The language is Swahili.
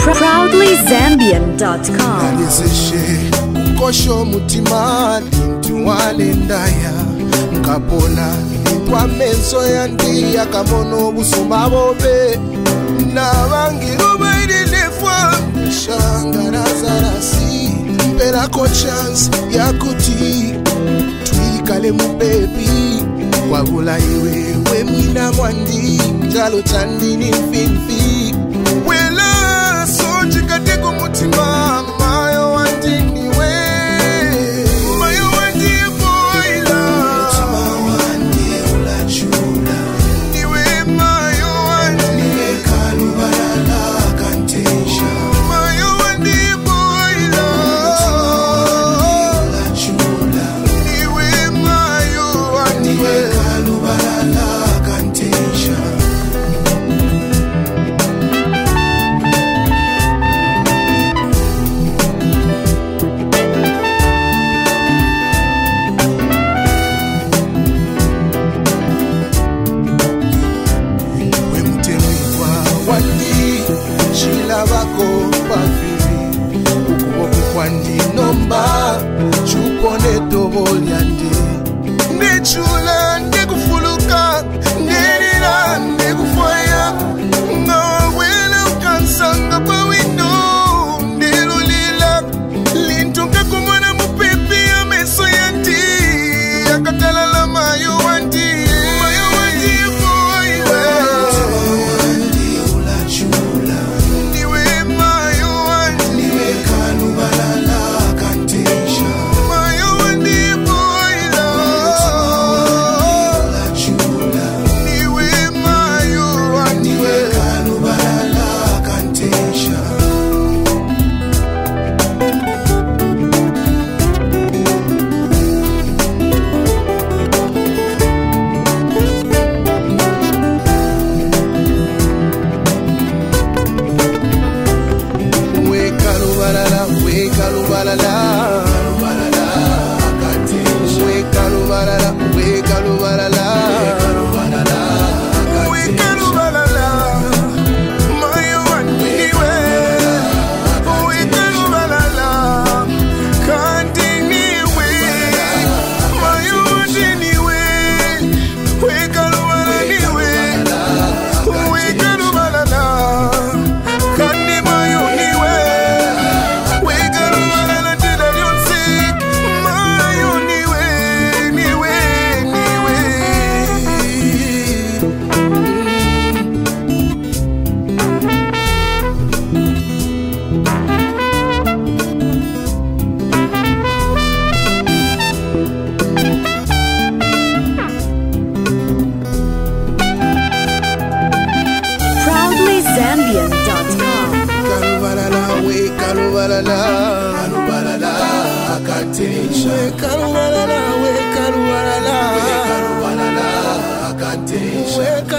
ProudlyZambian.com. Nalizeshe kosho mutima lintuwale ndaya nkapona lintwa menso yandi yakamono busuma bobe nabangiru baidilefwa shangarazarasi mperako chance yakuti twikale mubebi wabula iwewe mwina mwandi njalo chandini mfinfi wela sochikateko mutima mayo wandiniwe mayo wandie boila mutima wandie ulachula niwe mayo wandie kalubalala kantesha mayo wandie boila mutima wandie ulachula niwe mayo wandie kalubalala kantesha. Bako pafiri ukuboko kwandi nomba chukone tobolyande nechula ndekufuluka nderira ndekufoya ngawela ukansanga pa window ndelulila lintunga kumona mupepe ya meso yanti akatalala mayo wanti ProudlyZambian.com. Kalubalala akatesha kalubalala akatesha